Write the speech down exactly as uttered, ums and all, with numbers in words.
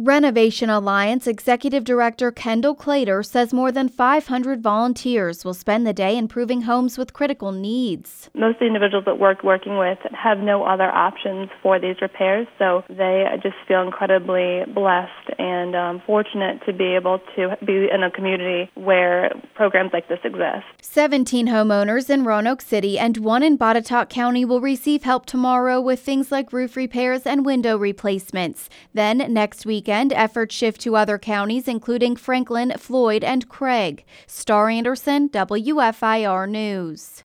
Renovation Alliance Executive Director Kendall Clater says more than five hundred volunteers will spend the day improving homes with critical needs. Most of the individuals that we're working with have no other options for these repairs, so they just feel incredibly blessed and um, fortunate to be able to be in a community where programs like this exist. seventeen homeowners in Roanoke City and one in Botetourt County will receive help tomorrow with things like roof repairs and window replacements. Then next weekend, efforts shift to other counties, including Franklin, Floyd, and Craig. Star Anderson, W F I R News.